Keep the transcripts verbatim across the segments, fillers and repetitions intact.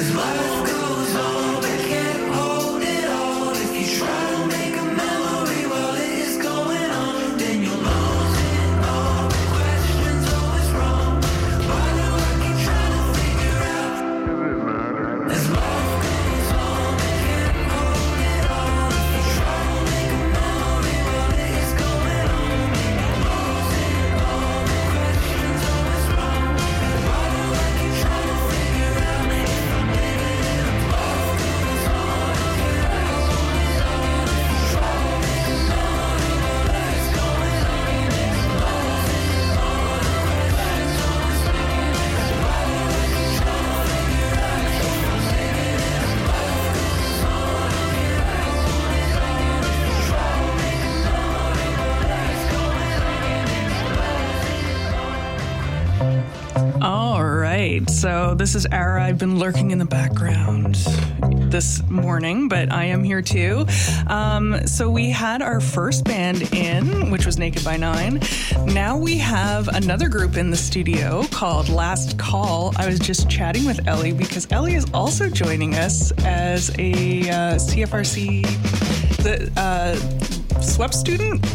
So this is Ara. I've been lurking in the background this morning, but I am here too. Um, so we had our first band in, which was Naked by Nine. Now we have another group in the studio called Last Call. I was just chatting with Ellie because Ellie is also joining us as a uh, C F R C the uh, S W E P student?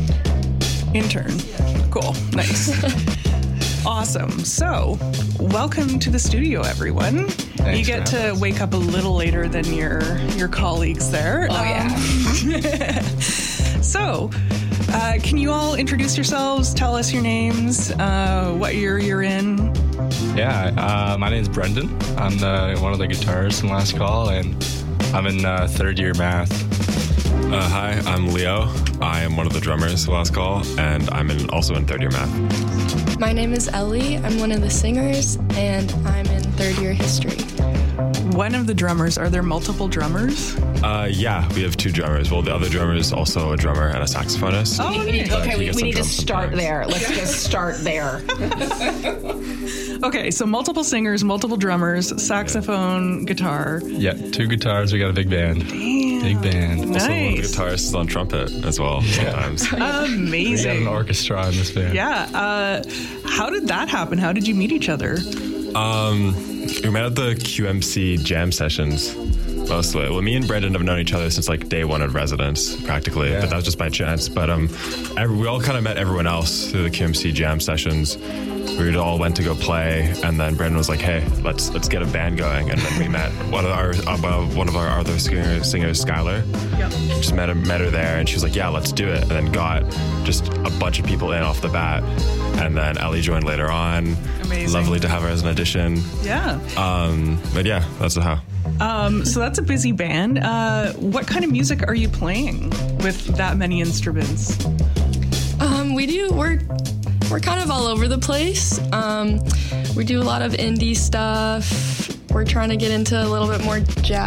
Intern. Cool. Nice. Awesome. So, welcome to the studio, everyone. Thanks, you get to wake up a little later than your your colleagues there. Oh, um, yeah. So, uh, can you all introduce yourselves? Tell us your names, uh, what year you're in. Yeah, uh, my name's Brendan. I'm the, one of the guitarists in Last Call, and I'm in uh, third year math. Uh, hi, I'm Leo. I am one of the drummers of Last Call, and I'm in, also in third year math. My name is Ellie. I'm one of the singers, and I'm in third year history. One of the drummers. Are there multiple drummers? Uh, yeah, we have two drummers. Well, the other drummer is also a drummer and a saxophonist. Oh, we need, okay, we, we need to start sometimes. there. Let's just start there. Okay, so multiple singers, multiple drummers, saxophone, guitar. Yeah, two guitars. We got a big band. Damn. Big band. Nice. Also, one of the guitarists is on trumpet as well sometimes. We got Amazing. an orchestra in this band. Yeah. Uh, how did that happen? How did you meet each other? Um, we met at the Q M C jam sessions. Mostly. Well, me and Brendan have known each other since like day one of residence, practically. Yeah. But that was just by chance. But um, every, we all kind of met everyone else through the Q M C jam sessions. We all went to go play, and then Brendan was like, "Hey, let's let's get a band going." And then we met one of our uh, one of our other singers, singers Skylar. Yep. Just met her, met her there, and she was like, "Yeah, let's do it." And then got just a bunch of people in off the bat. And then Ellie joined later on. Amazing. Lovely to have her as an addition. Yeah. Um, but yeah, that's how. Um, so that's a busy band. Uh, what kind of music are you playing with that many instruments? Um, we do, we're, we're kind of all over the place. Um, we do a lot of indie stuff. We're trying to get into a little bit more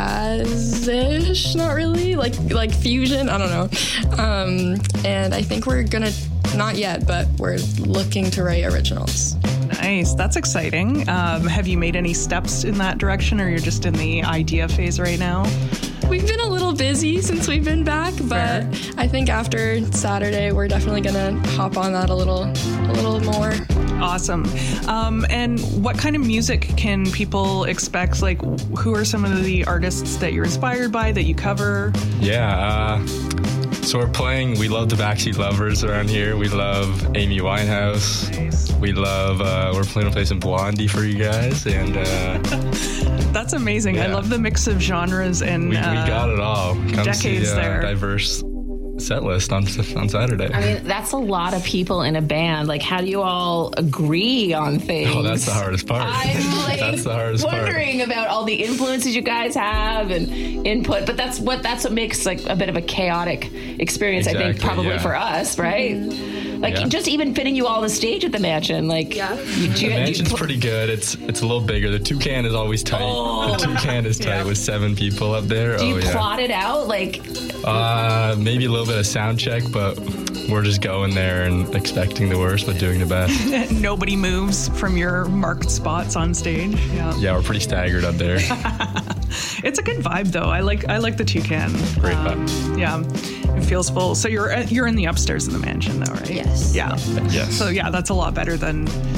jazz-ish, not really, like like fusion, I don't know. Um, and I think we're gonna, not yet, but we're looking to write originals. Nice. That's exciting. Um, have you made any steps in that direction, or you're just in the idea phase right now? We've been a little busy since we've been back, but Fair. I think after Saturday, we're definitely gonna hop on that a little, a little more. Awesome. Um, and what kind of music can people expect? Like, who are some of the artists that you're inspired by that you cover? Yeah, uh, so we're playing, we love the Backseat Lovers around here. We love Amy Winehouse. Nice. We love, uh, we're playing a place in Blondie for you guys. And uh, that's amazing. I Yeah. love the mix of genres and we, we uh, got it all. Come decades see uh, there. diverse set list on, on Saturday. I mean, that's a lot of people in a band. Like, how do you all agree on things? Oh, that's the hardest part. I'm like that's the hardest wondering part. about all the influences you guys have and input, but that's what that's what makes like a bit of a chaotic experience. I think Exactly, probably yeah. for us, right? Like Yeah. just even fitting you all on the stage at the mansion, like Yeah. you, do The you, do mansion's you, pretty good. It's it's a little bigger. The toucan is always tight. Oh. The toucan is tight Yeah. with seven people up there. do you oh yeah. plot it out? Like, Uh, maybe a little bit of sound check, but we're just going there and expecting the worst, but doing the best. nobody moves from your marked spots on stage. Yeah. Yeah, we're pretty staggered up there. It's a good vibe though. I like I like the toucan. Great Um, Yeah, it feels full. So you're you're in the upstairs of the mansion though, right? Yes. Yeah. Yes. So yeah, that's a lot better than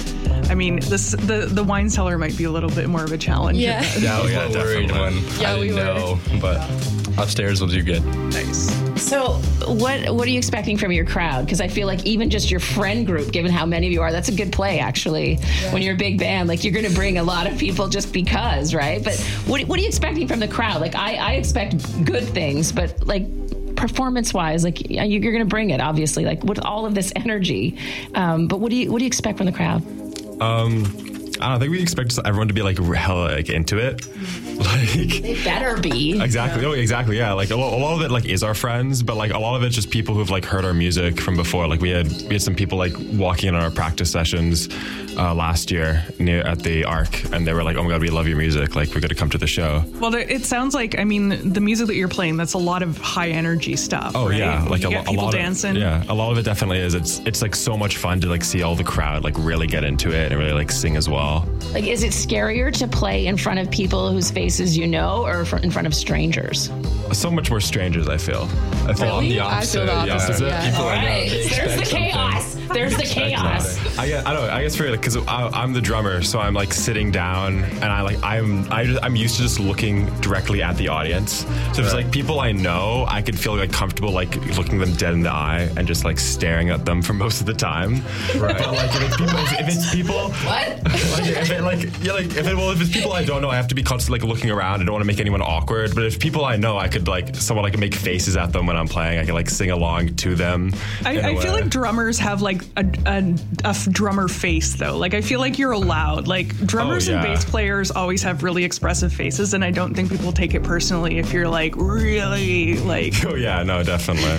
I mean, this the the wine cellar might be a little bit more of a challenge. Yeah. Yeah, I was Yeah, a little worried definitely. when Yeah, I we didn't were. know, but upstairs will do good. Nice. So, what what are you expecting from your crowd? Because I feel like even just your friend group, given how many of you are, that's a good play, actually. When you're a big band, like you're going to bring a lot of people just because, right? But what what are you expecting from the crowd? Like I, I expect good things, but like performance-wise, like you're going to bring it, obviously, like with all of this energy. Um, but what do you what do you expect from the crowd? Um, I don't think we expect everyone to be like hella like into it. Like They better be. exactly, oh exactly, yeah. Like a lot, a lot of it like is our friends, but like a lot of it's just people who've like heard our music from before. Like we had we had some people like walking in on our practice sessions uh, last year near at the Arc, and they were like, "Oh my god, we love your music! Like we're gonna come to the show." Well, it sounds like, I mean, the music that you're playing, that's a lot of high energy stuff. Oh right? yeah, like you a, get lo- a people lot dancing. Of, yeah, a lot of it definitely is. It's it's like so much fun to like see all the crowd like really get into it and really like sing as well. Like, is it scarier to play in front of people whose faces you know, or fr- in front of strangers? So much more strangers, I feel. I feel Well, I'm the I opposite. feel the opposite, Yeah. yeah. People I know, Right. they There's expect the something. chaos. There's the chaos. I, guess, I don't know. I guess for because I'm the drummer, so I'm like sitting down, and I like I'm I just, I'm used to just looking directly at the audience. So if it's like people I know, I could feel like comfortable like looking them dead in the eye and just like staring at them for most of the time. Right. But like if it's people, if it's people, What? like if it like yeah like if it well if it's people I don't know, I have to be constantly like looking around. I don't want to make anyone awkward. But if people I know, I could like someone like make faces at them when I'm playing. I could like sing along to them. I, in a I feel way. like drummers have like a, a, a f- drummer face though. Like I feel like you're allowed. Like drummers Oh, yeah. and bass players always have really expressive faces, and I don't think people take it personally if you're like really like. Oh yeah, no, definitely.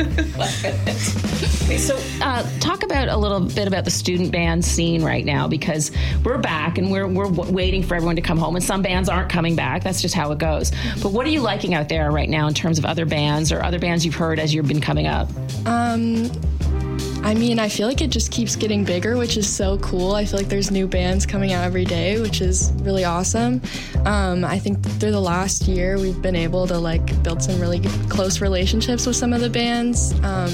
Okay, so uh, talk about a little bit about the student band scene right now, because we're back and we're we're w- waiting for everyone to come home, and some bands aren't coming back. That's just how it goes. But what are you liking out there right now in terms of other bands or other bands you've heard as you've been coming up? Um, I mean, I feel like it just keeps getting bigger, which is so cool. I feel like there's new bands coming out every day, which is really awesome. Um, I think through the last year, we've been able to like build some really good, close relationships with some of the bands, um,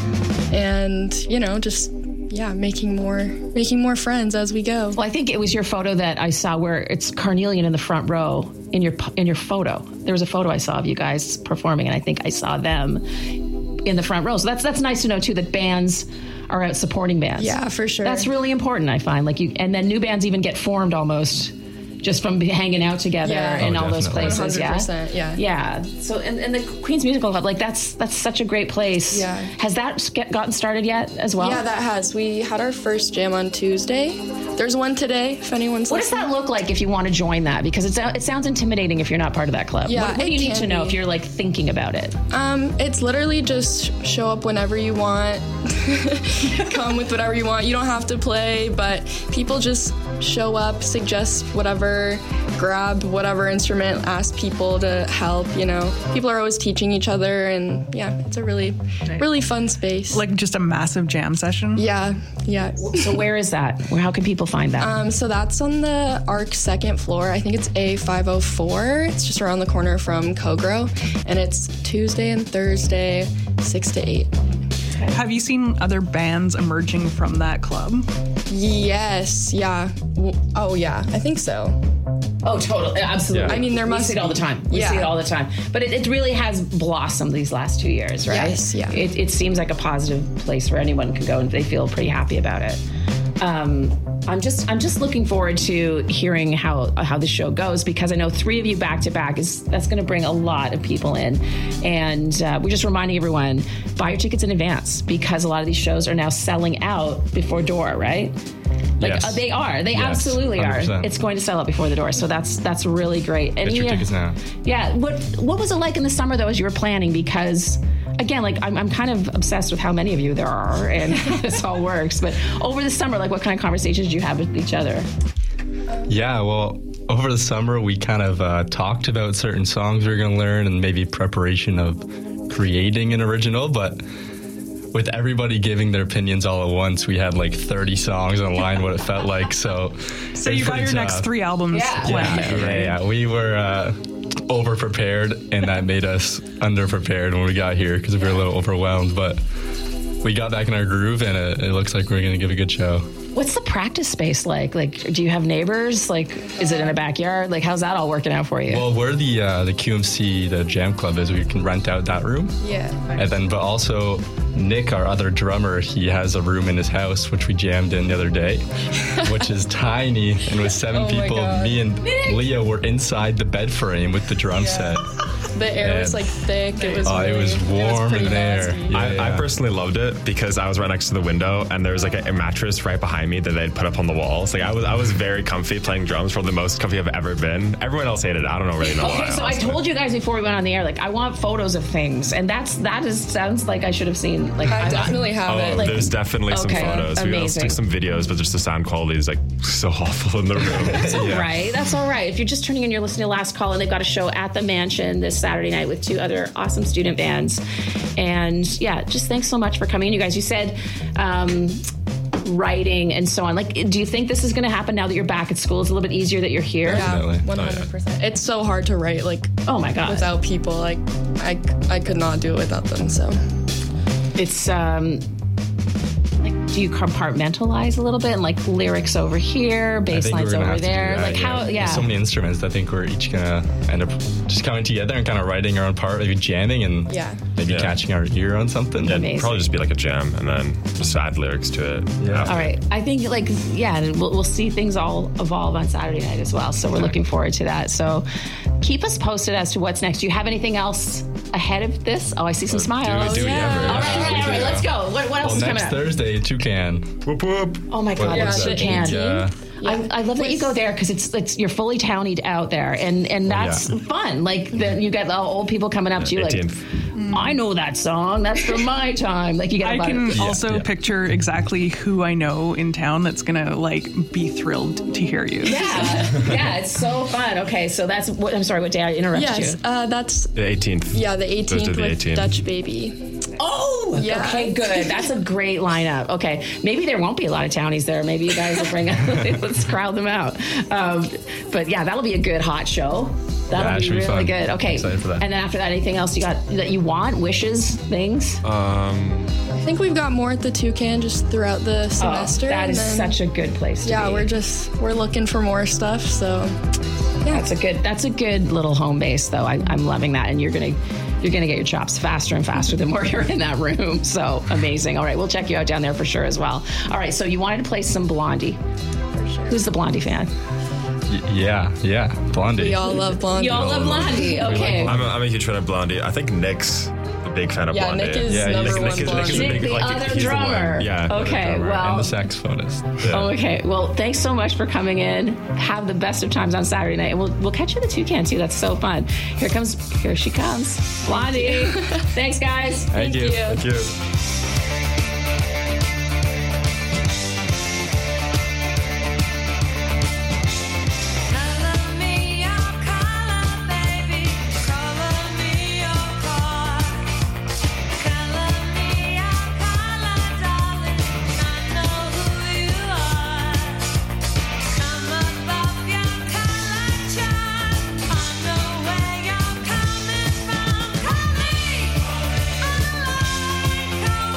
and you know, just yeah, making more making more friends as we go. Well, I think it was your photo that I saw where it's Carnelian in the front row in your in your photo. There was a photo I saw of you guys performing, and I think I saw them in the front row. So that's that's nice to know too, that bands are out supporting bands. Yeah, for sure. That's really important, I find. Like you, and then new bands even get formed almost just from hanging out together Yeah. in Oh, all those definitely. places. one hundred Yeah. percent, yeah. Yeah. So and, and the Queen's Musical Club, like that's that's such a great place. Yeah. Has that get, gotten started yet as well? Yeah, that has. We had our first jam on Tuesday. There's one today, if anyone's What does listening. that look like if you want to join that? Because it's, it sounds intimidating if you're not part of that club. Yeah, what, what do it you need can to know be. if you're like thinking about it? Um, it's literally just show up whenever you want. Come with whatever you want. You don't have to play, but people just show up, suggest whatever, grab whatever instrument, ask people to help, you know. People are always teaching each other, and yeah, it's a really, really fun space. Like just a massive jam session. yeah, yeah. So where is that? Where, how can people find that? Um, so that's on the Arc second floor. I think it's A five oh four. It's just around the corner from Kogro, and it's Tuesday and Thursday, six to eight. Have you seen other bands emerging from that club? Yes, yeah. W- Oh, yeah, I think so. Oh, totally. Absolutely. Yeah. I mean, there we must see it all the be. time. We Yeah. see it all the time. But it, it really has blossomed these last two years, right? Yes, yeah. It, it seems like a positive place where anyone can go and they feel pretty happy about it. Um, I'm just I'm just looking forward to hearing how how the show goes, because I know three of you back to back is that's going to bring a lot of people in, and uh, we're just reminding everyone, buy your tickets in advance, because a lot of these shows are now selling out before door, right? Like Yes. uh, they are, they Yes, absolutely one hundred are. percent. It's going to sell out before the door, so that's that's really great. Get your yeah, tickets now. Yeah, what what was it like in the summer though as you were planning? Because again, like I'm, I'm kind of obsessed with how many of you there are and how this all works. But over the summer, like what kind of conversations did you have with each other? Yeah, well, over the summer we kind of uh, talked about certain songs we were going to learn and maybe preparation of creating an original, but with everybody giving their opinions all at once, we had like thirty songs online, what it felt like. So, So it's you got pretty your next tough. three albums Yeah. planned. Yeah, out, yeah, right? yeah. We were uh, over prepared, and that made us under prepared when we got here because we were a little overwhelmed. But we got back in our groove, and it, it looks like we're going to give a good show. What's the practice space like? Like, do you have neighbors? Like, is it in a backyard? Like, how's that all working out for you? Well, where the uh, the Q M C, the jam club is, we can rent out that room. Yeah. And then, but also Nick, our other drummer, he has a room in his house, which we jammed in the other day, which is tiny. And with seven Oh my people, God. me and Leah were inside the bed frame with the drum set. The air was And- like thick. It was Oh, it really, was warm pretty in there. nasty. Yeah, I, yeah. I personally loved it because I was right next to the window and there was like a, a mattress right behind me that they'd put up on the walls. Like I was, I was very comfy playing drums, probably the most comfy I've ever been. Everyone else hated it. I don't know really know why. Okay, so I honestly. told you guys before we went on the air, like, I want photos of things, and that's that is sounds like I should have seen. Like, I I'm- definitely have Oh, it. like- there's definitely some okay, photos. We also amazing. took some videos, but just the sound quality is like so awful in the room. That's all right. That's all right. If you're just turning in, you're listening to Last Call, and they've got a show at the Mansion this Saturday night with two other awesome student bands. And yeah, just thanks so much for coming in, you guys. You said um, writing and so on. Like, do you think this is going to happen now that you're back at school? It's a little bit easier that you're here. Yeah, Definitely. one hundred percent. It's so hard to write like Oh my God. without people. Like I, I could not do it without them. So It's um like, do you compartmentalize a little bit and like lyrics over here, I bass think we're lines gonna over have to do there? that, Like how yeah. There's so many instruments. I think we're each gonna end up just coming together and kind of writing our own part, maybe jamming and Yeah. maybe Yeah. catching our ear on something. Yeah, Amazing. probably just be like a jam and then just add lyrics to it. Yeah. All right. I think, like, yeah, and we'll, we'll see things all evolve on Saturday night as well. So we're looking forward to that. So keep us posted as to what's next. Do you have anything else ahead of this? Oh, I see some smiles. Do we yeah. ever? All right, all right, all right. Let's go. What, what else Well, is coming next up? Thursday, Toucan. Whoop whoop. Oh my God, Yeah, it's the Toucan. Yeah. I, I love that you go there because it's it's you're fully townied out there, and and that's Yeah. fun. Like the, you get the old people coming up to you like, eighteenth. I know that song. That's from my time. Like you get I about can it. also yeah. picture exactly who I know in town that's gonna like be thrilled to hear you. Yeah, yeah, it's so fun. Okay, so that's what I'm sorry. What day I interrupted yes, you? uh, that's The eighteenth. yeah the Thursday eighteenth the with eighteenth. Dutch Baby. Oh, Yeah. okay, good. That's a great lineup. Okay, maybe there won't be a lot of townies there. Maybe you guys will bring let's crowd them out. Um, but yeah, that'll be a good hot show. That'll Yeah, it be should be really fun. good. Okay, Excited for that. and then after that, anything else you got that you want? Wishes, things? Um, I think we've got more at the Toucan just throughout the semester. Oh, that and is then- such a good place to yeah. be. We're just we're looking for more stuff. So yeah, That's a good. That's a good little home base, though. I, I'm loving that, and you're gonna, you're gonna get your chops faster and faster the more you're in that room. So amazing. All right, we'll check you out down there for sure as well. All right, so you wanted to play some Blondie. Who's the Blondie fan? Y- yeah, yeah. Blondie. we all love Blondie. You all love Blondie. Okay. I'm a, I'm a huge fan of Blondie. I think Nick's a big fan of Yeah, Blondie. Nick is Yeah, number Nick- one Nick is- Nick is a Blondie. Nick, big, the like, other he's the one. drummer. Yeah. the other Okay, drummer. well- And the saxophonist. Yeah. Oh, okay. Well, thanks so much for coming in. Have the best of times on Saturday night, and we'll we'll catch you at the Toucan too. That's so fun. Here comes, here she comes, Blondie. Thanks, guys. Thank you. Thank you. Color me your color, baby. Color me your car. Color me your color, darling. I know who you are. Come above your color chart. I know where you're coming from. Call me on the line. Call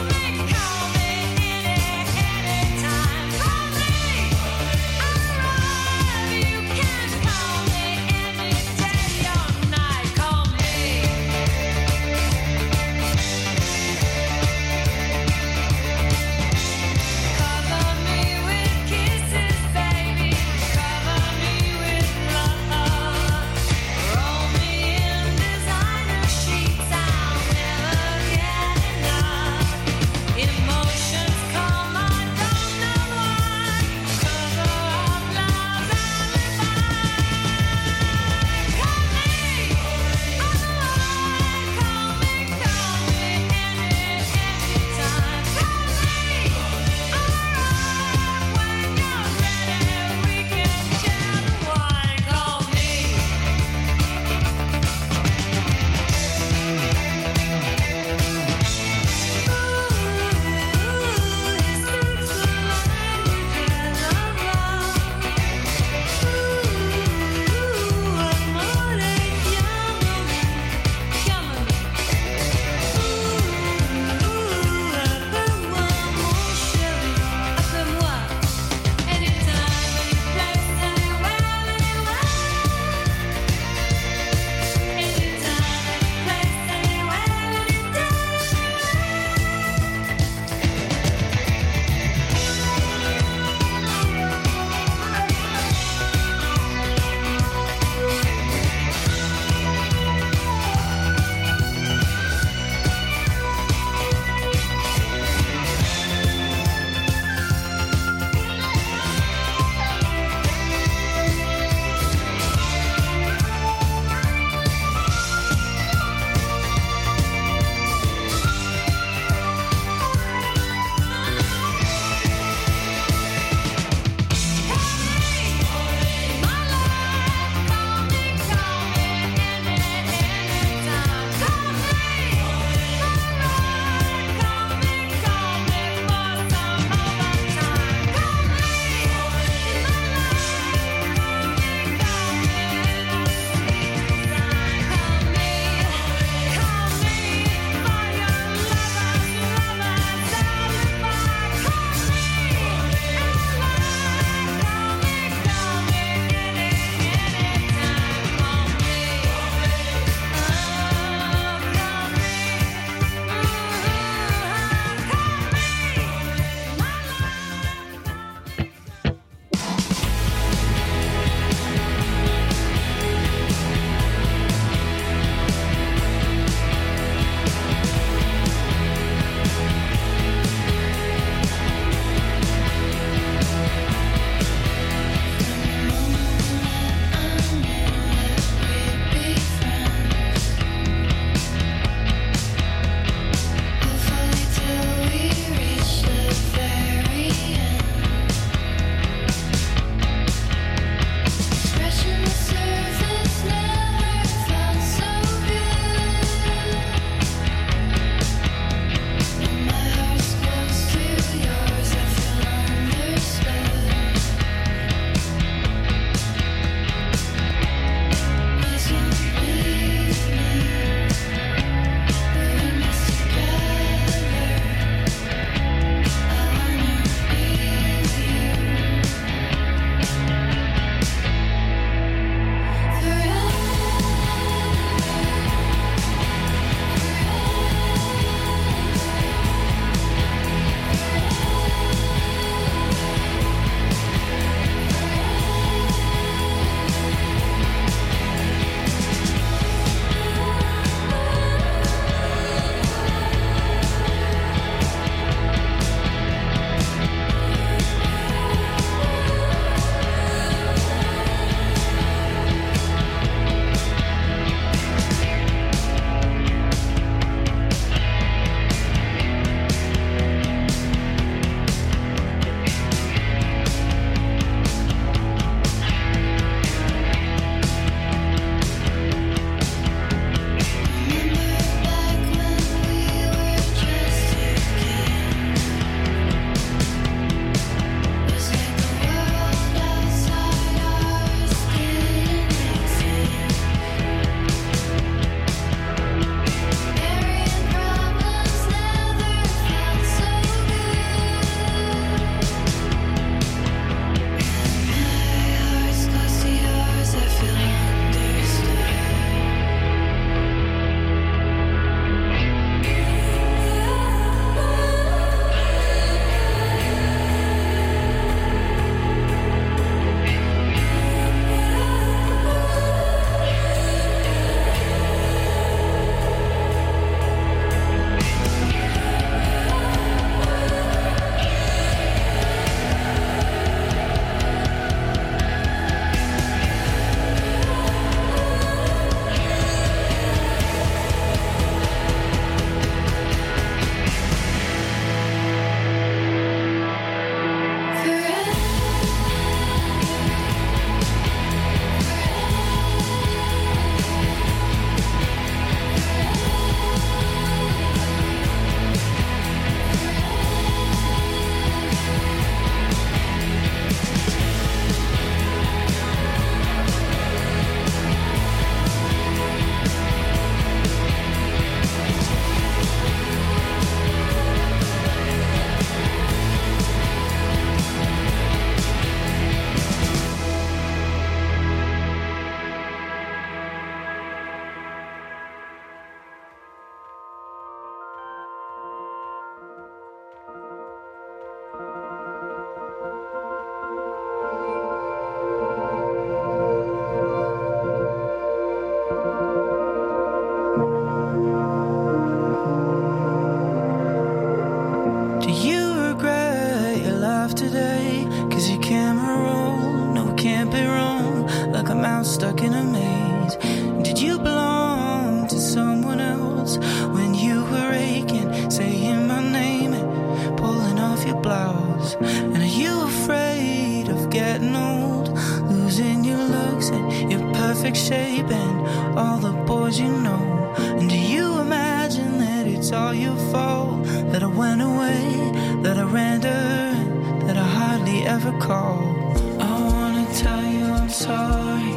in a maze. Did you belong to someone else when you were aching, saying my name and pulling off your blouse? And are you afraid of getting old, losing your looks and your perfect shape and all the boys you know? And do you imagine that it's all your fault, that I went away, that I ran to her, that I hardly ever called? I wanna tell you I'm sorry.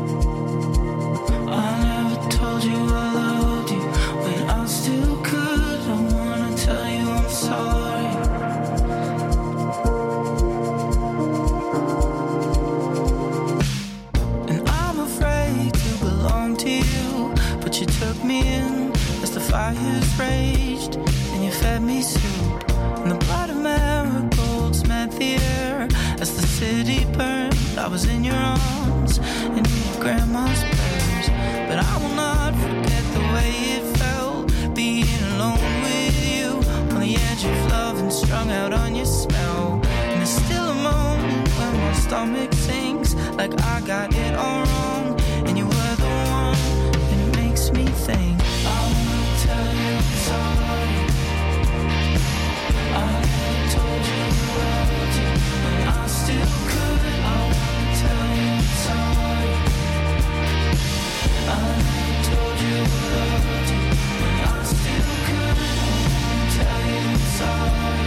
I never told you I loved you when I still could. I wanna tell you I'm sorry. And I'm afraid to belong to you, but you took me in as the fires raged, and you fed me soup. And the blood of marigolds met the air as the city burned. I was in your arms and in your grandma's prayers, but I will not forget the way it felt being alone with you on the edge of love and strung out on your smell. And there's still a moment when my stomach sinks like I got it all wrong, and you were the one, and it makes me think. I wanna tell you I'm sorry. I never told you I loved you when I still could. I wanna tell you I'm sorry. I never told you I loved you when I still could. I wanna tell you I'm sorry.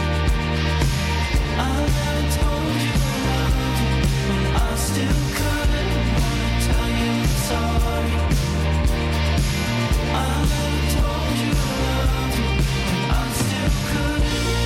I never told you I loved you when I still could. I wanna tell you I'm sorry. I never told you I loved you when I still could.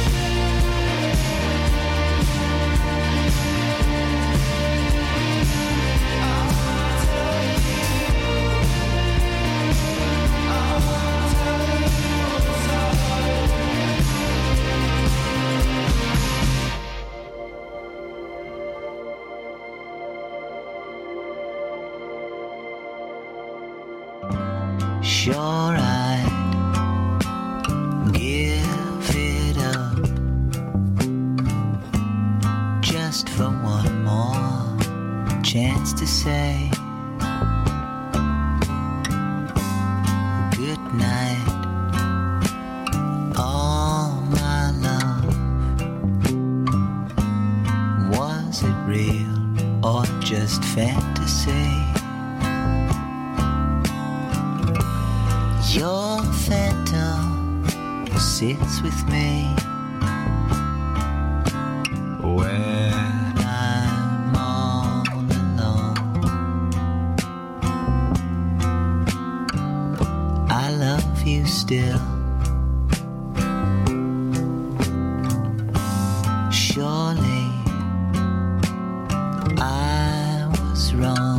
Sure, I'd give it up just for one more chance to say good night, all my love. Was it real or just fantasy? Your phantom sits with me when I'm all alone. I love you still. Surely I was wrong,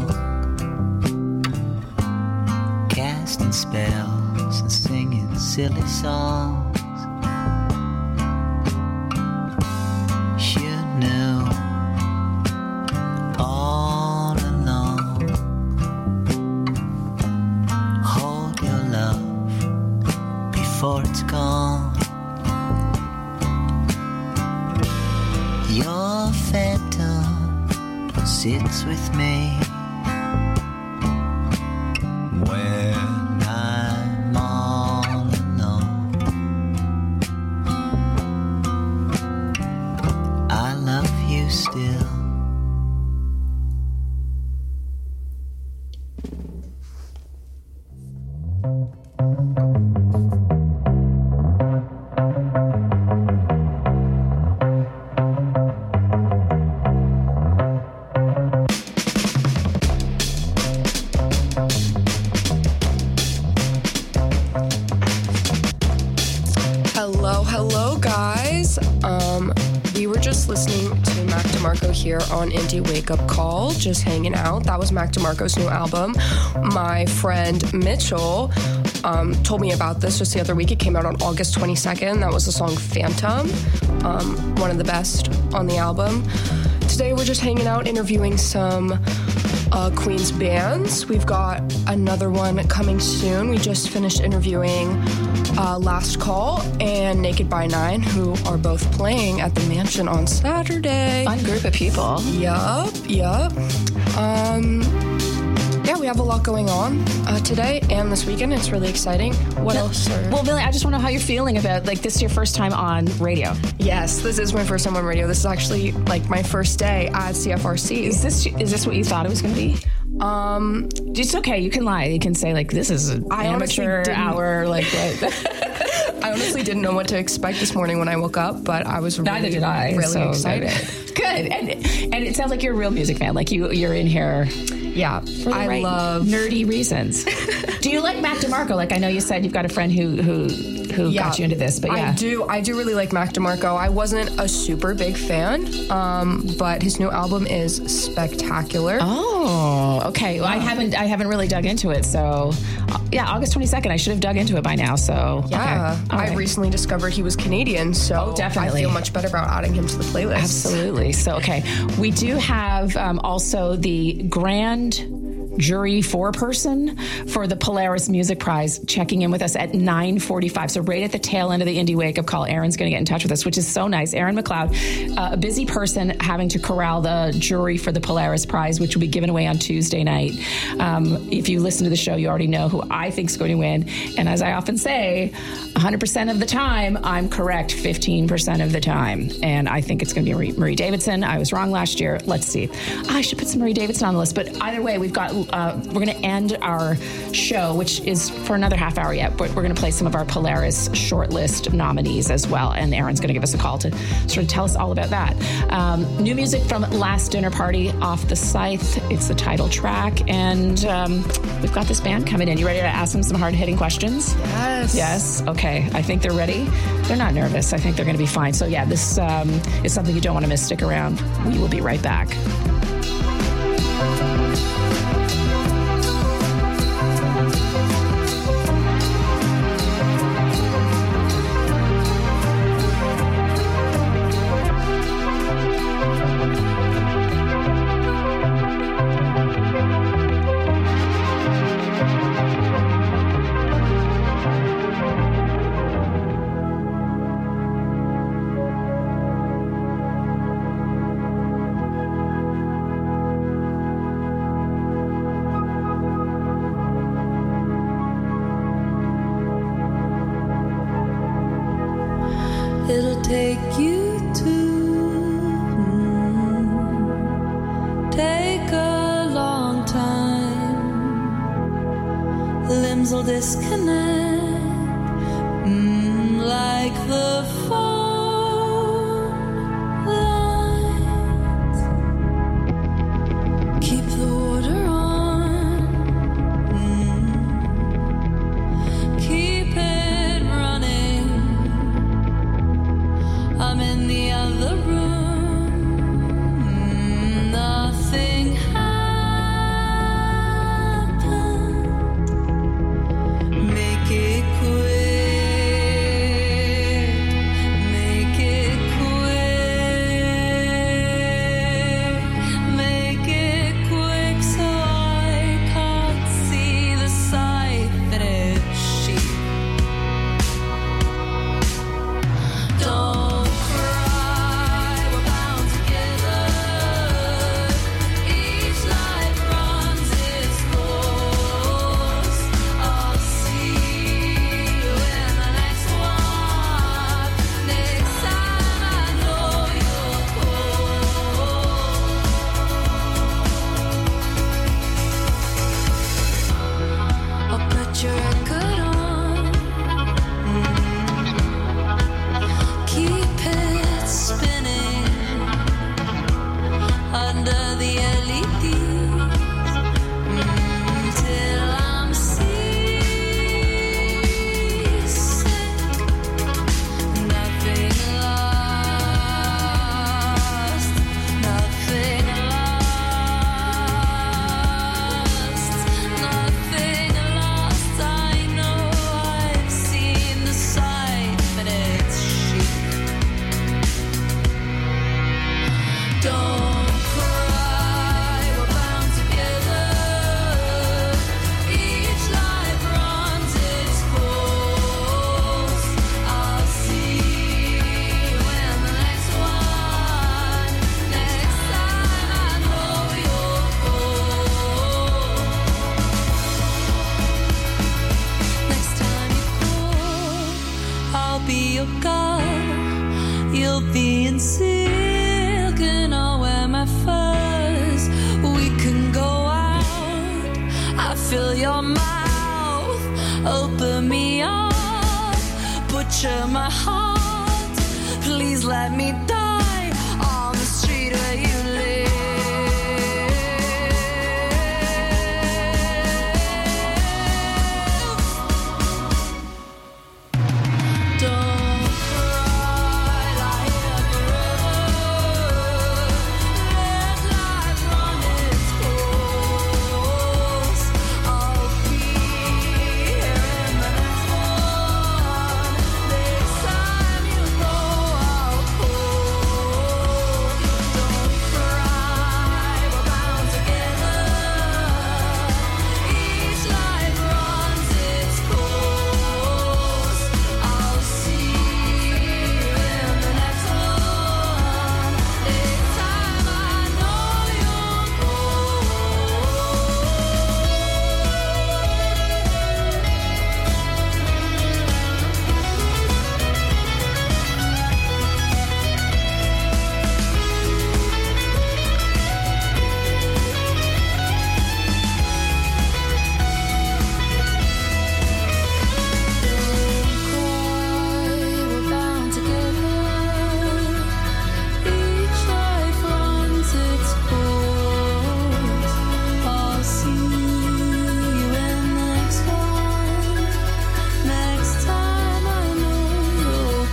casting spells and singing silly songs. You knew all along. Hold your love before it's gone. Your phantom sits with me when I'm all alone. I love you still. Hello, hello, guys. Um, we were just listening to Mac DeMarco here on Indie Wake Up Call, just hanging out. That was Mac DeMarco's new album. My friend Mitchell um, told me about this just the other week. It came out on August twenty-second. That was the song Phantom, um, one of the best on the album. Today we're just hanging out, interviewing some uh, Queens bands. We've got another one coming soon. We just finished interviewing uh, Last Call and Naked by Nine, who are both playing at the Mansion on Saturday. Fun group of people. Yup, yup. Um, we have a lot going on uh, today and this weekend. It's really exciting. What else? Are... Well, Billy, I just want to know how you're feeling about, like, this is your first time on radio. Yes, this is my first time on radio. This is actually, like, my first day at C F R C. Is this is this what you thought it was going to be? Um, It's okay. You can lie. You can say, like, this is an I honestly amateur didn't- hour. Like, what? I honestly didn't know what to expect this morning when I woke up, but I was really, Neither did I. really so excited. Good. Good. And and it sounds like you're a real music fan. Like, you, you're in here Yeah, for the I right love... nerdy reasons. Do you like Mac DeMarco? Like, I know you said you've got a friend who who who Yeah, got you into this, but yeah. I do. I do really like Mac DeMarco. I wasn't a super big fan, um, but his new album is spectacular. Oh, okay. Well, I haven't I haven't really dug into it, so uh, yeah, August twenty-second. I should have dug into it by now. So Yeah, okay. All I right. recently discovered he was Canadian, so Oh, definitely. I feel much better about adding him to the playlist. Absolutely. So, okay. We do have um, also the grand jury four-person for the Polaris Music Prize checking in with us at nine forty-five. So right at the tail end of the Indie Wake-Up Call, Aaron's going to get in touch with us, which is so nice. Aaron McLeod, uh, a busy person having to corral the jury for the Polaris Prize, which will be given away on Tuesday night. Um, if you listen to the show, you already know who I think is going to win. And as I often say, one hundred percent of the time, I'm correct fifteen percent of the time. And I think it's going to be Marie, Marie Davidson. I was wrong last year. Let's see. I should put some Marie Davidson on the list. But either way, we've got, uh, we're going to end our show, which is for another half hour yet, but we're going to play some of our Polaris shortlist nominees as well. And Aaron's going to give us a call to sort of tell us all about that. Um, new music from Last Dinner Party, Off the Scythe. It's the title track. And um, we've got this band coming in. You ready to ask them some hard-hitting questions? Yes. Yes. Okay. I think they're ready. They're not nervous. I think they're going to be fine. So yeah, this um, is something you don't want to miss. Stick around. We will be right back. It'll take you to mm, take a long time. Limbs will disconnect mm, like the phone lines. Keep the water on. Mm, keep it running. I'm in the other room. Nothing happened. Make it quick. Make it quick. Make it quick so I can't see the sight that it's sheep. Don't cry, we're bound together. Each life runs its course. I'll see you in the next one. Next time I know you'll call. I'll put your record on. Keep it spinning under the L E Ds mm, till I'm seasick. Nothing lost, nothing lost, nothing lost. I being sick and I'll wear my furs. We can go out. I feel your mouth. Open me up. Butcher my heart. Please let me die on the street where you live. Don't cry like a river. Let life run its course. I'll be here in the next one. This time you know I'll call. Don't cry, we're bound together. Each life runs its course. I'll see you in the next one. This time I know you'll go. We're bound together. Each life runs its course. I'll see you in the next one. Next time I know you'll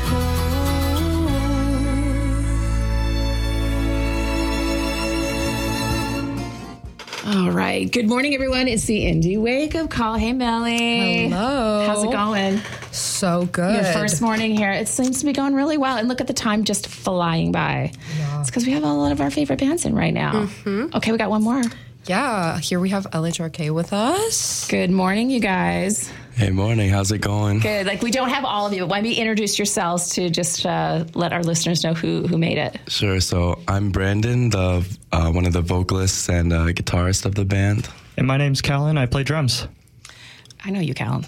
call. All right. Good morning, everyone. It's the Indie Wake Up Call. Hey, Melly. Hello. How's it going? So good. Your first morning here. It seems to be going really well. And look at the time just flying by. Yeah. It's because we have a lot of our favorite bands in right now. Okay, we got one more. Yeah, here we have L H R K with us. Good morning, you guys. Hey, morning. How's it going? Good. Like, we don't have all of you, but why don't you introduce yourselves to just uh, let our listeners know who, who made it? Sure. So I'm Brandon, the uh, one of the vocalists and uh, guitarist of the band. And my name's Callan. I play drums. I know you, Callan.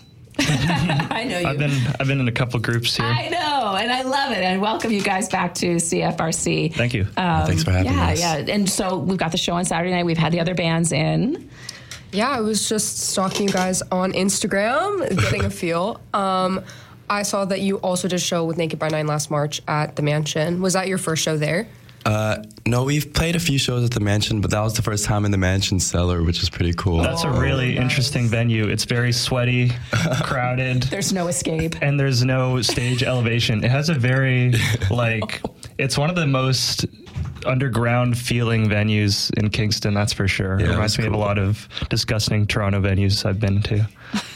I know you. I've been I've been in a couple groups here. I know, and I love it. And welcome you guys back to C F R C. Thank you. Um, Thanks for having yeah, us. Yeah, And so we've got the show on Saturday night. We've had the other bands in. Yeah, I was just stalking you guys on Instagram, getting a feel. Um, I saw that you also did a show with Naked by Nine last March at the Mansion. Was that your first show there? Uh, no, we've played a few shows at the Mansion, but that was the first time in the Mansion cellar, which is pretty cool. That's a really interesting venue. It's very sweaty, crowded, There's no escape. and there's no stage elevation. It has a very, like, it's one of the most underground feeling venues in Kingston, that's for sure. Yeah, it reminds that's me of a cool. lot of disgusting Toronto venues I've been to.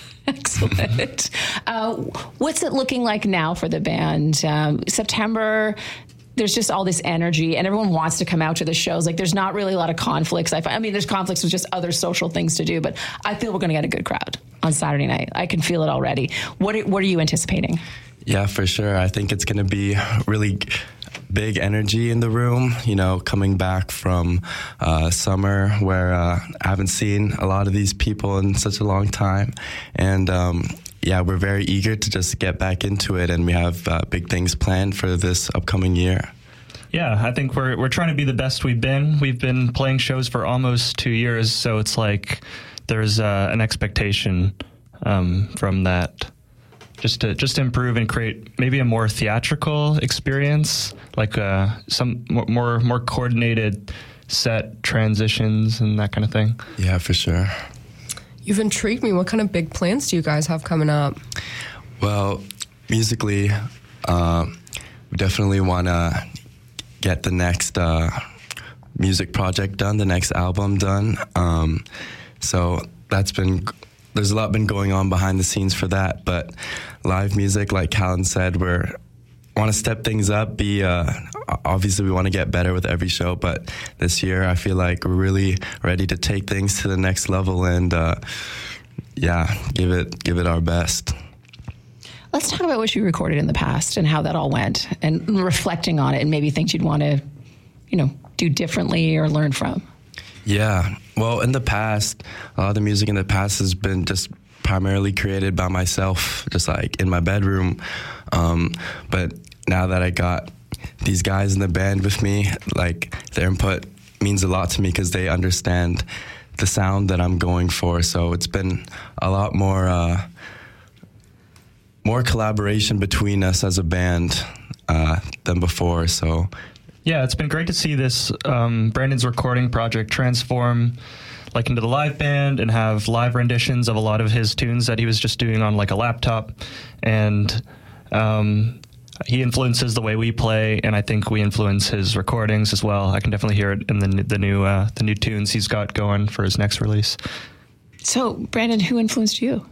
Excellent. uh, what's it looking like now for the band? Um, September, there's just all this energy and everyone wants to come out to the shows. Like, there's not really a lot of conflicts. I, find, I mean, there's conflicts with just other social things to do, but I feel we're going to get a good crowd on Saturday night. I can feel it already. What are, what are you anticipating? Yeah, for sure. I think it's going to be really big energy in the room, you know, coming back from uh, summer where uh, I haven't seen a lot of these people in such a long time. And um, yeah, we're very eager to just get back into it, and we have uh, big things planned for this upcoming year. Yeah, I think we're we're trying to be the best we've been. We've been playing shows for almost two years, so it's like there's uh, an expectation um, from that. Just to just to improve and create maybe a more theatrical experience, like uh, some more, more more coordinated set transitions and that kind of thing. Yeah, for sure. You've intrigued me. What kind of big plans do you guys have coming up? Well, musically, uh, we definitely want to get the next uh, music project done, the next album done. Um, so that's been, there's a lot been going on behind the scenes for that. But live music, like Callan said, we're want to step things up. Be uh, obviously we want to get better with every show, but this year I feel like we're really ready to take things to the next level and uh, yeah, give it give it our best. Let's talk about what you recorded in the past and how that all went, and reflecting on it, and maybe things you'd want to, you know, do differently or learn from. Yeah, well, in the past, a lot of the music in the past has been just primarily created by myself, just like in my bedroom. Um, but now that I got these guys in the band with me, like their input means a lot to me because they understand the sound that I'm going for. So it's been a lot more uh, more collaboration between us as a band uh, than before. So yeah, it's been great to see this um, Brandon's recording project transform like into the live band and have live renditions of a lot of his tunes that he was just doing on like a laptop. And um, he influences the way we play, and I think we influence his recordings as well. I can definitely hear it in the the new uh, the new tunes he's got going for his next release. So, Brandon, who influenced you?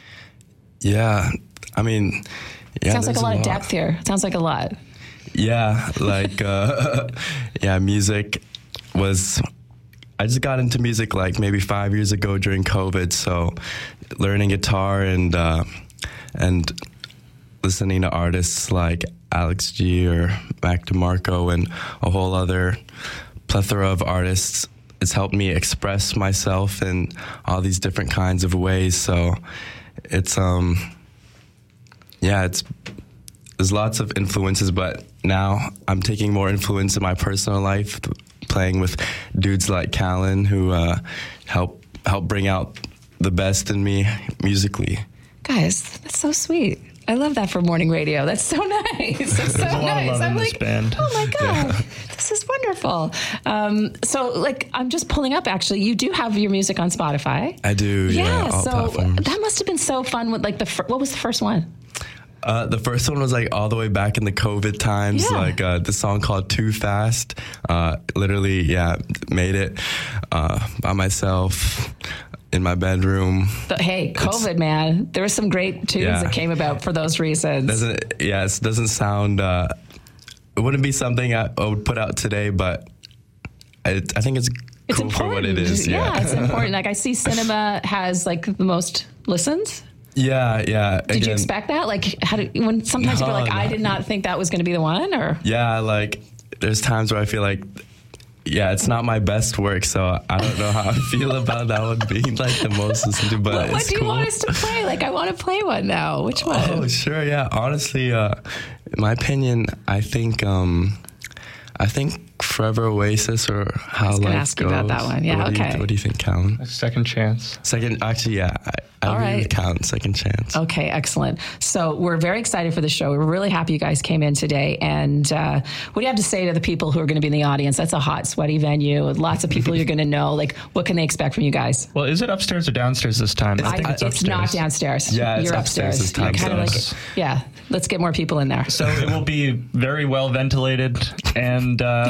Yeah, I mean, yeah, sounds like a there's lot of depth here. It sounds like a lot. Yeah, like uh, yeah, music was. I just got into music like maybe five years ago during COVID. So, learning guitar and uh, and listening to artists like Alex G or Mac DeMarco and a whole other plethora of artists, it's helped me express myself in all these different kinds of ways. So it's um yeah, it's there's lots of influences, but now I'm taking more influence in my personal life, playing with dudes like Callan who uh, help help bring out the best in me musically. Guys, that's so sweet. I love that for morning radio. That's so nice. That's so There's a lot nice. of love I'm in like, this band. oh my God, yeah. This is wonderful. Um, so, like, I'm just pulling up, actually. You do have your music on Spotify. I do, yeah. Yeah, all so platforms. that must have been so fun with, like, the fir- what was the first one? Uh, the first one was like all the way back in the COVID times, Yeah. like uh, the song called Too Fast. Uh, literally, yeah, made it uh, by myself in my bedroom. But hey, COVID, man, there were some great tunes Yeah. that came about for those reasons. Doesn't yeah, it doesn't sound. Uh, it wouldn't be something I, I would put out today, but I, I think it's It's cool for important. what it is. Yeah, Yeah, it's important. Like, I see Cinema has like the most listens. yeah, yeah. Did Again, you expect that? Like, how do, when sometimes No, you're like, I no. did not think that was going to be the one, or Yeah, like there's times where I feel like, yeah, it's not my best work, so I don't know how I feel about that one being like the most listened to, but what, it's what do you cool. want us to play? Like, I want to play one now. Which one? Oh, sure, yeah. Honestly, uh, in my opinion, I think um, I think Forever Oasis or How was gonna Life ask you Goes. about that one. Yeah, what do okay. You, what do you think, Callan? Second chance. Second, actually, yeah. I, I All agree right. with Callan. Second chance. Okay, excellent. So we're very excited for the show. We're really happy you guys came in today. And uh, what do you have to say to the people who are going to be in the audience? That's a hot, sweaty venue. Lots of people you're going to know. Like, what can they expect from you guys? Well, is it upstairs or downstairs this time? I think I- it's it's upstairs. not downstairs. Yeah, it's You're upstairs upstairs. this time, You're kind of so- like, yeah, let's get more people in there. So it will be very well ventilated, and uh,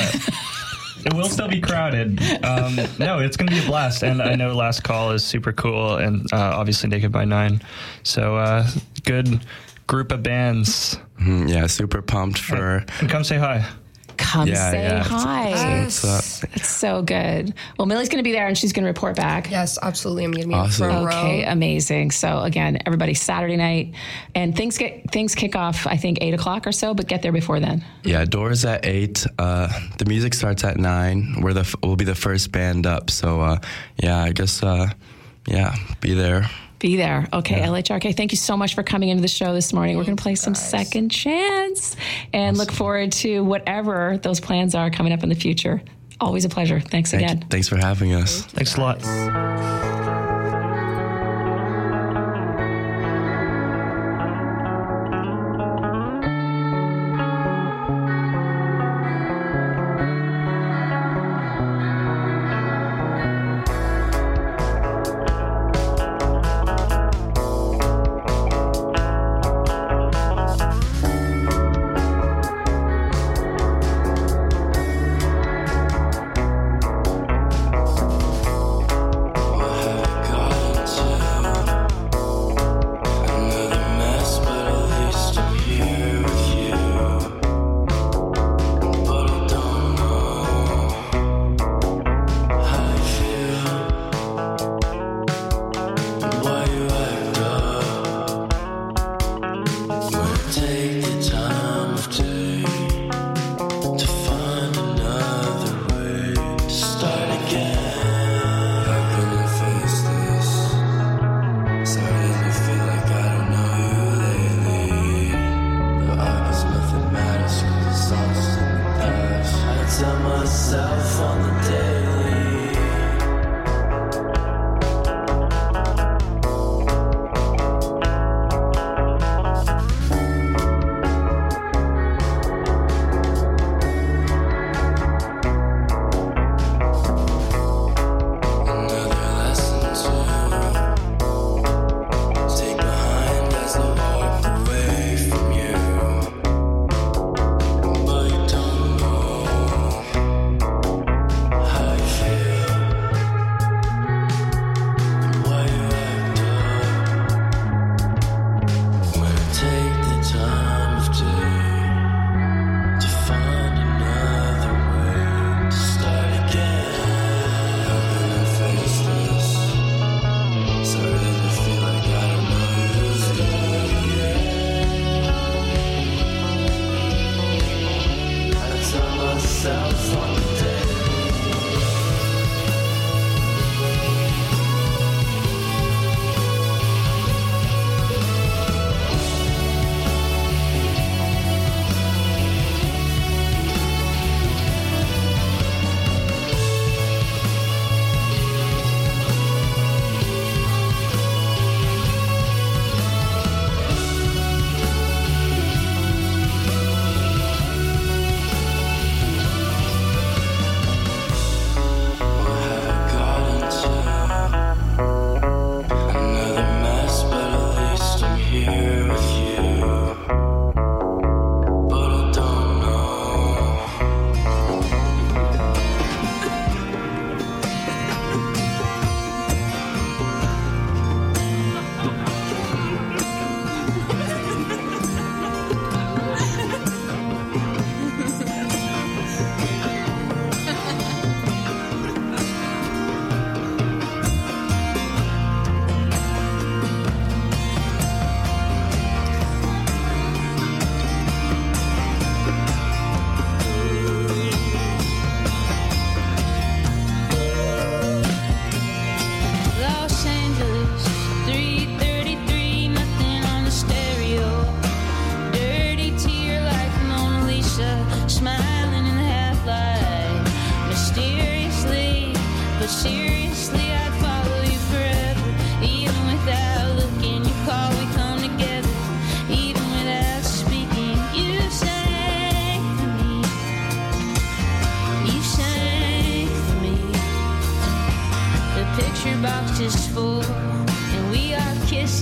it will still be crowded. Um, no, it's going to be a blast. And I know Last Call is super cool, and uh, obviously Naked by Nine. So uh, good group of bands. Mhm, yeah, super pumped for. And come say hi. Come Yeah, say yeah. hi. Yes. What's up? It's so good. Well, Millie's going to be there, and she's going to report back. Yes, absolutely. I'm going to be Awesome. in the front Okay, row. amazing. So again, everybody, Saturday night, and things get things kick off. I think eight o'clock or so, but get there before then. Yeah, doors at eight. Uh, the music starts at nine. We're the f- we'll be the first band up. So uh, yeah, I guess uh, yeah, be there. Be there. Okay, L H R K, thank you so much for coming into the show this morning. We're going to play some Second Chance and look forward to whatever those plans are coming up in the future. Always a pleasure. Thanks Thank again. you. Thanks for having us. Thanks a lot.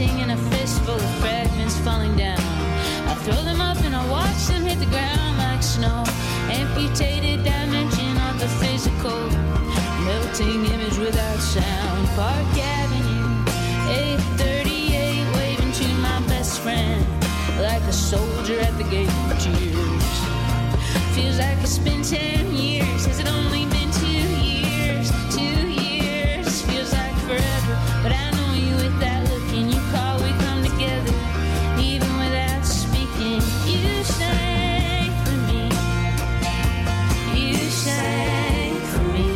dancing in a fistful of fragments falling down. I throw them up and I watch them hit the ground like snow. Amputated dimension of the physical, melting image without sound. Park Avenue, eight thirty-eight, waving to my best friend like a soldier at the gate of tears. Feels like it's been ten years. Has it only been two years? Two years feels like forever, but I know you with that look and you call. We come together even without speaking. You sang for me. You sang for me.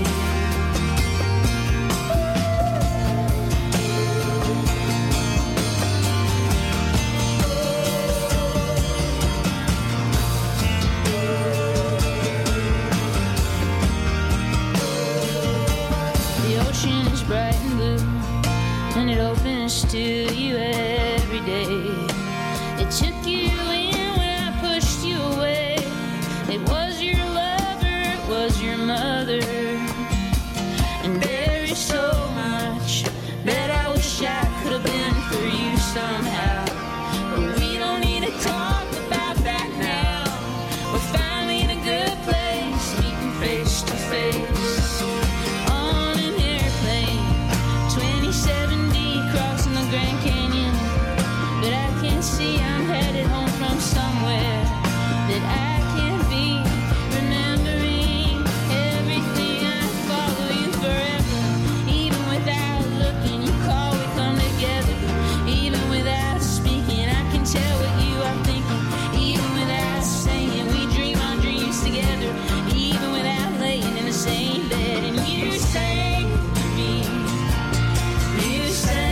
Bright and blue, and it opens to you every day. It took you in when I pushed you away. It was your lover, it was your mother, and there is so much that I wish I could have been for you somehow. But we don't need to talk about that now. We're finally in a good place, meeting face to face. Grand Canyon, but I can see I'm headed home from somewhere that I can be. Remembering everything, I follow you forever. Even without looking, you call, we come together. Even without speaking, I can tell what you are thinking. Even without saying, we dream our dreams together. Even without laying in the same bed. And you sang for me. You sang.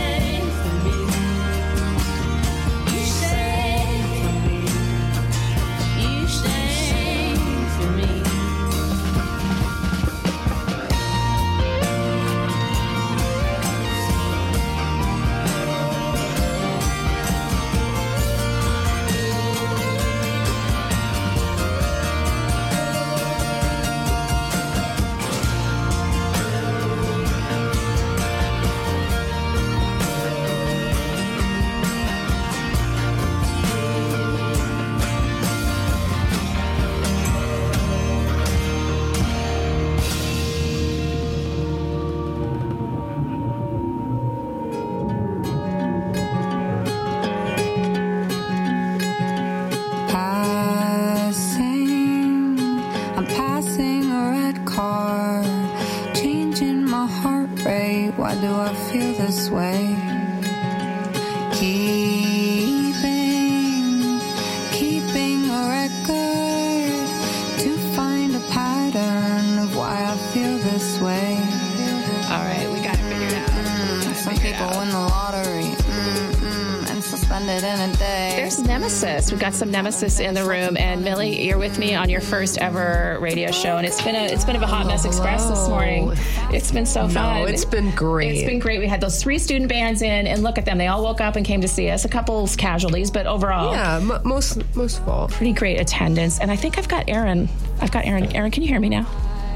We've got some Nemesis in the room, and Millie, you're with me on your first ever radio show, and it's been a it's been a hot mess express this morning. It's been so fun. No, it's been great. It's been great. We had those three student bands in, and look at them. They all woke up and came to see us. A couple casualties, but overall, yeah, m- most most of all, pretty great attendance. And I think I've got Aaron. I've got Aaron. Aaron, can you hear me now?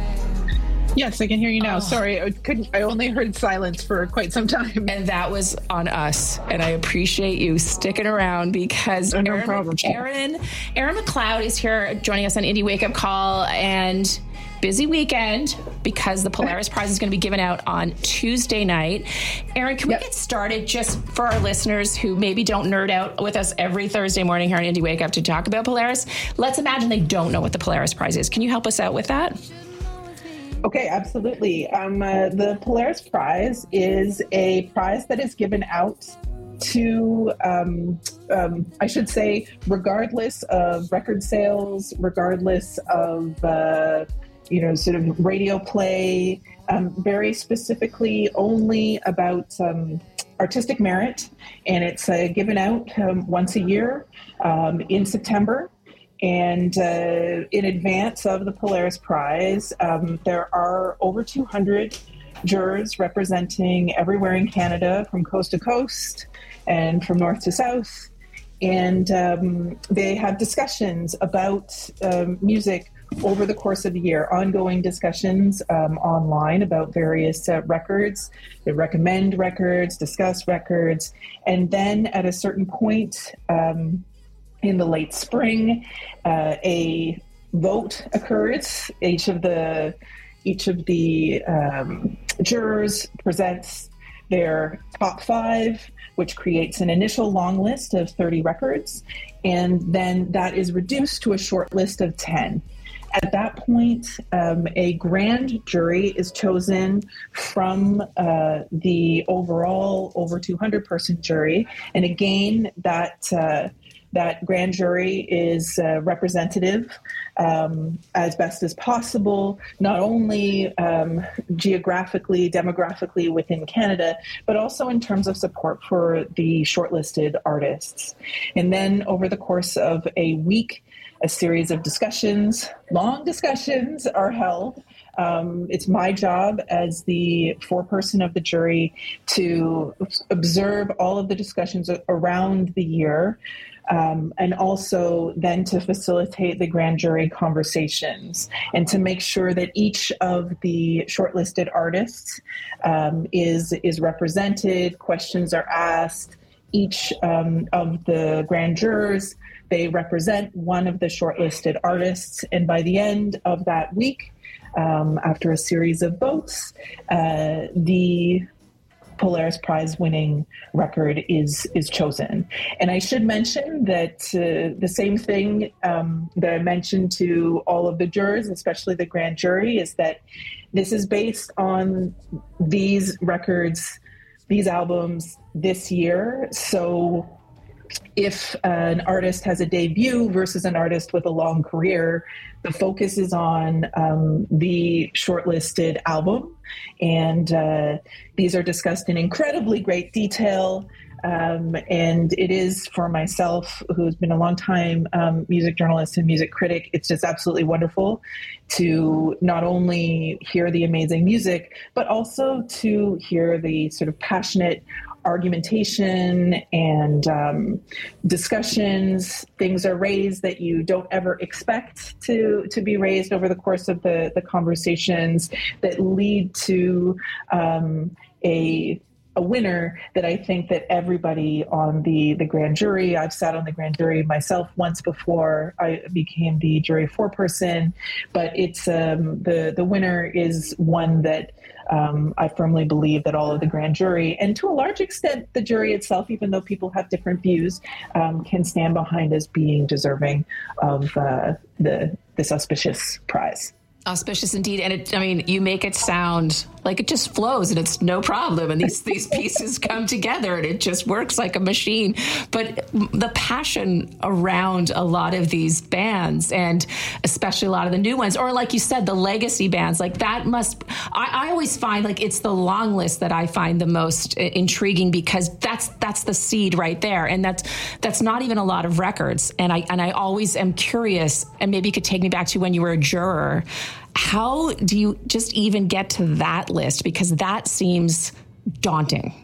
Yes, I can hear you now. Oh. Sorry, I couldn't. I only heard silence for quite some time, and that was on us. And I appreciate you sticking around because oh, no Aaron, problem. Aaron, Aaron McLeod is here joining us on Indie Wake Up Call, and busy weekend because the Polaris Prize is going to be given out on Tuesday night. Aaron, can yep. we get started just for our listeners who maybe don't nerd out with us every Thursday morning here on Indie Wake Up to talk about Polaris? Let's imagine they don't know what the Polaris Prize is. Can you help us out with that? Okay, absolutely. Um, uh, the Polaris Prize is a prize that is given out to, um, um, I should say, regardless of record sales, regardless of, uh, you know, sort of radio play, um, very specifically only about um, artistic merit. And it's uh, given out um, once a year um, in September. And uh, in advance of the Polaris Prize, um, there are over two hundred jurors representing everywhere in Canada from coast to coast and from north to south. And um, they have discussions about um, music over the course of the year, ongoing discussions um, online about various uh, records. They recommend records, discuss records, and then at a certain point um, in the late spring, uh, a vote occurs. Each of the each of the um, jurors presents their top five, which creates an initial long list of thirty records, and then that is reduced to a short list of ten. At that point, um, a grand jury is chosen from uh, the overall over two hundred person jury, and again, that uh, that grand jury is uh, representative um, as best as possible, not only um, geographically, demographically within Canada, but also in terms of support for the shortlisted artists. And then over the course of a week, a series of discussions, long discussions, are held. Um, it's my job as the foreperson of the jury to observe all of the discussions around the year, um, and also then to facilitate the grand jury conversations and to make sure that each of the shortlisted artists um, is is represented, questions are asked. Each um, of the grand jurors, they represent one of the shortlisted artists, and by the end of that week, um, after a series of votes, uh, the Polaris Prize winning record is is chosen. And I should mention that uh, the same thing um, that I mentioned to all of the jurors, especially the grand jury, is that this is based on these records, these albums this year. So if an artist has a debut versus an artist with a long career, the focus is on um, the shortlisted album. And uh, these are discussed in incredibly great detail. Um, and it is, for myself, who's been a long time um, music journalist and music critic, it's just absolutely wonderful to not only hear the amazing music, but also to hear the sort of passionate argumentation and um, discussions. Things are raised that you don't ever expect to to be raised over the course of the, the conversations that lead to um, a a winner that I think that everybody on the, the grand jury, I've sat on the grand jury myself once before I became the jury foreperson, but it's um, the, the winner is one that um, I firmly believe that all of the grand jury, and to a large extent the jury itself, even though people have different views, um, can stand behind as being deserving of uh, the this auspicious prize. Auspicious indeed. And it, I mean, you make it sound like it just flows and it's no problem. And these, these pieces come together and it just works like a machine. But the passion around a lot of these bands, and especially a lot of the new ones, or like you said, the legacy bands, like that must, I, I always find like it's the long list that I find the most intriguing, because that's, that's the seed right there. And that's, that's not even a lot of records. And I, and I always am curious, and maybe you could take me back to when you were a juror. How do you just even get to that list? Because that seems daunting.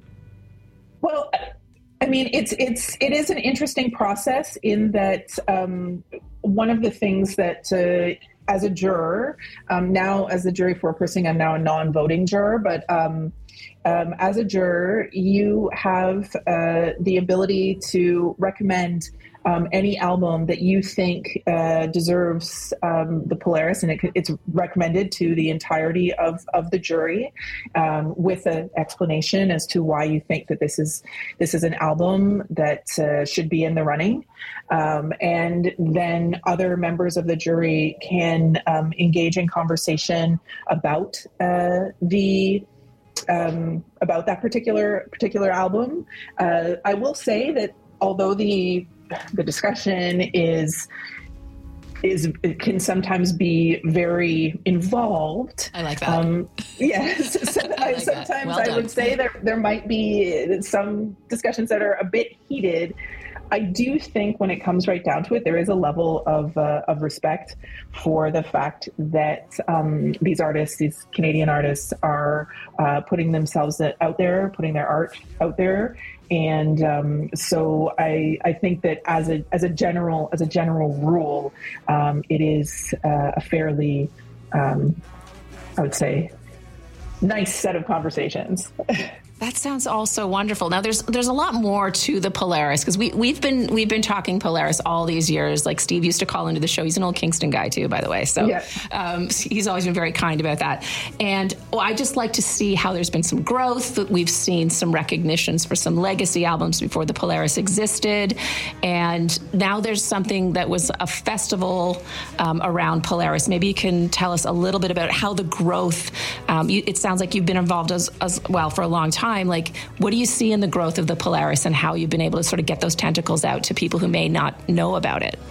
Well, I mean, it's it's it is an interesting process in that um, one of the things that uh, as a juror, um, now as a jury foreperson, I'm now a non-voting juror, but um, um, as a juror, you have uh, the ability to recommend Um, any album that you think uh, deserves um, the Polaris, and it, it's recommended to the entirety of, of the jury um, with an explanation as to why you think that this is this is an album that uh, should be in the running. Um, and then other members of the jury can um, engage in conversation about uh, the um, about that particular particular album. Uh, I will say that although the the discussion is is it can sometimes be very involved. I like that. Um, yes, so I I like sometimes well I done. would say there there might be some discussions that are a bit heated. I do think when it comes right down to it, there is a level of uh, of respect for the fact that um, these artists, these Canadian artists, are uh, putting themselves out there, putting their art out there. And um, so I, I think that as a as a general as a general rule, um, it is uh, a fairly, um, I would say, nice set of conversations. That sounds also wonderful. Now, there's there's a lot more to the Polaris, because we we've been we've been talking Polaris all these years. Like Steve used to call into the show. He's an old Kingston guy too, by the way. So yeah. um, he's always been very kind about that. And well, I just like to see how there's been some growth. We've seen some recognitions for some legacy albums before the Polaris existed, and now there's something that was a festival um, around Polaris. Maybe you can tell us a little bit about how the growth. Um, you, it sounds like you've been involved as, as well for a long time. Like, what do you see in the growth of the Polaris and how you've been able to sort of get those tentacles out to people who may not know about it?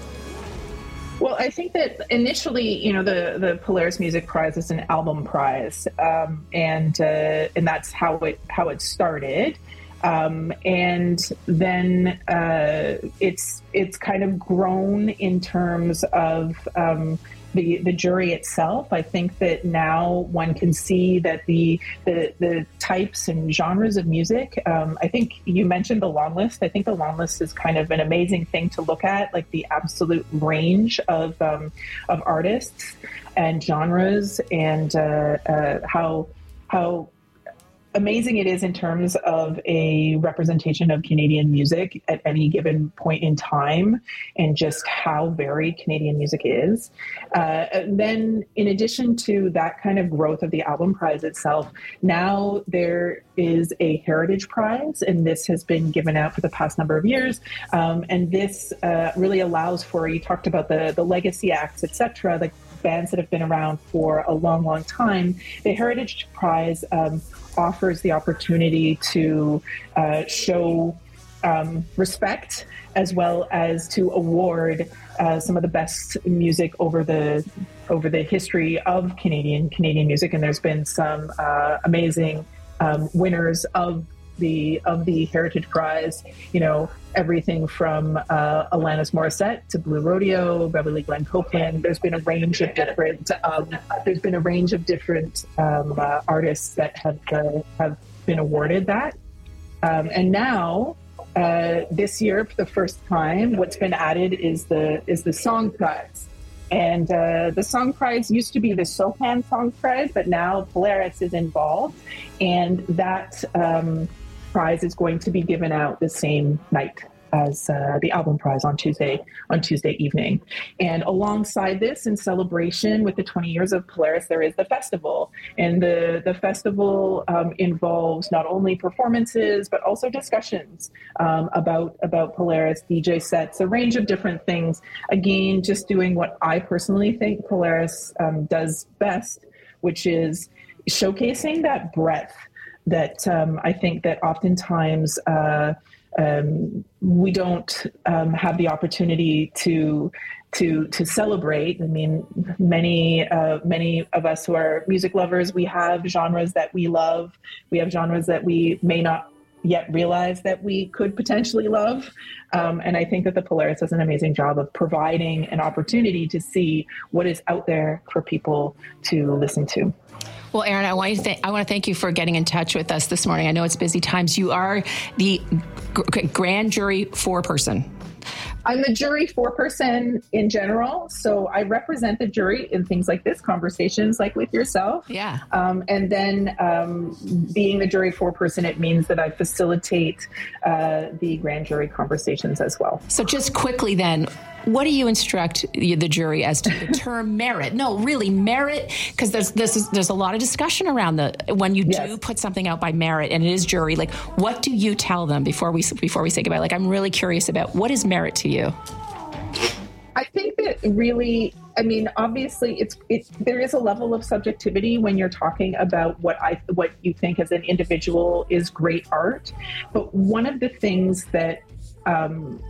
Well, I think that initially, you know, the, the Polaris Music Prize is an album prize, um, and uh, and that's how it how it started. Um, and then uh, it's it's kind of grown in terms of um, the the jury itself. I think that now one can see that the the, the types and genres of music. Um, I think you mentioned the long list. I think the long list is kind of an amazing thing to look at, like the absolute range of um, of artists and genres, and uh, uh, how how. amazing it is in terms of a representation of Canadian music at any given point in time, and just how varied Canadian music is. Uh, and then in addition to that kind of growth of the album prize itself, now there is a heritage prize, and this has been given out for the past number of years. Um, and this uh, really allows for, you talked about the, the legacy acts, et cetera, like bands that have been around for a long, long time. The heritage prize um, offers the opportunity to uh, show um, respect, as well as to award uh, some of the best music over the over the history of Canadian Canadian music. And there's been some uh, amazing um, winners of the of the Heritage Prize. You know, everything from uh, Alanis Morissette to Blue Rodeo, Beverly Glenn Copeland. There's been a range of different. Um, there's been a range of different um, uh, artists that have uh, have been awarded that. Um, and now, uh, this year, for the first time, what's been added is the is the Song Prize. And uh, the Song Prize used to be the Sohan Song Prize, but now Polaris is involved, and that um, prize is going to be given out the same night as uh, the album prize on Tuesday on Tuesday evening. And alongside this, in celebration with the twenty years of Polaris, there is the festival. And the, the festival um, involves not only performances, but also discussions um, about, about Polaris, D J sets, a range of different things. Again, just doing what I personally think Polaris um, does best, which is showcasing that breadth that um, I think that oftentimes uh, um, we don't um, have the opportunity to to to celebrate. I mean, many uh, many of us who are music lovers, we have genres that we love. We have genres that we may not yet realize that we could potentially love. Um, and I think that the Polaris does an amazing job of providing an opportunity to see what is out there for people to listen to. Well, Erin, I want, you to th- I want to thank you for getting in touch with us this morning. I know it's busy times. You are the g- grand jury foreperson. I'm the jury foreperson in general, so I represent the jury in things like this, conversations like with yourself. Yeah. Um, and then um, being the jury foreperson, it means that I facilitate uh, the grand jury conversations as well. So just quickly then, what do you instruct the jury as to the term merit? No, really merit, because there's there's there's a lot of discussion around the when you yes. do put something out by merit and it is jury. Like, what do you tell them before we before we say goodbye? Like, I'm really curious about what is merit to you. I think that really, I mean, obviously, it's it's there is a level of subjectivity when you're talking about what I what you think as an individual is great art. But one of the things that um,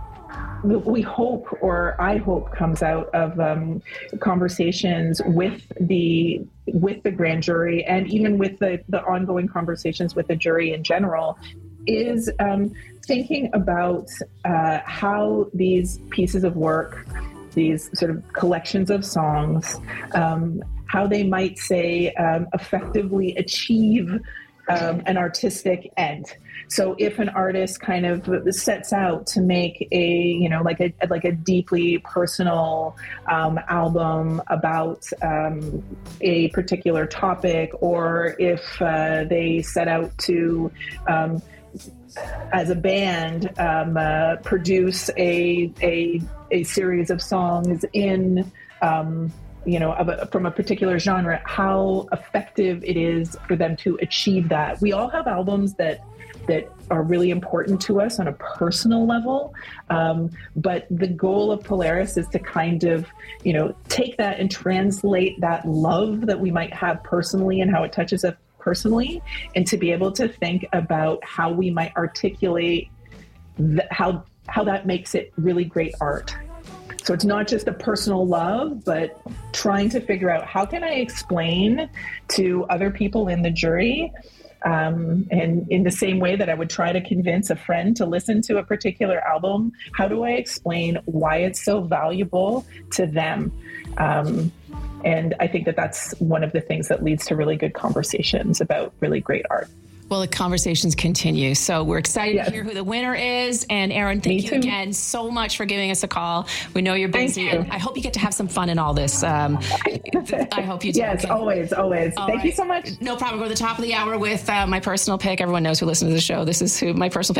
we hope, or I hope, comes out of um, conversations with the with the grand jury, and even with the, the ongoing conversations with the jury in general, is um, thinking about uh, how these pieces of work, these sort of collections of songs, um, how they might say um, effectively achieve um, an artistic end. So if an artist kind of sets out to make a, you know, like a like a deeply personal um, album about um, a particular topic, or if uh, they set out to, um, as a band, um, uh, produce a, a a series of songs in, um, you know, of a, from a particular genre, how effective it is for them to achieve that. We all have albums that that are really important to us on a personal level. Um, but the goal of Polaris is to kind of, you know, take that and translate that love that we might have personally and how it touches us personally, and to be able to think about how we might articulate th- how how that makes it really great art. So it's not just a personal love, but trying to figure out how can I explain to other people in the jury, um, and in the same way that I would try to convince a friend to listen to a particular album, how do I explain why it's so valuable to them? Um, and I think that that's one of the things that leads to really good conversations about really great art. Well, the conversations continue. So we're excited Yes. to hear who the winner is. And Erin, thank Me you too. again so much for giving us a call. We know you're busy. Thank you. And I hope you get to have some fun in all this. Um, I hope you do. Yes, Okay. always, always. All Thank you right. so much. No problem. We're at the top of the hour with uh, my personal pick. Everyone knows who listens to the show. This is who my personal pick.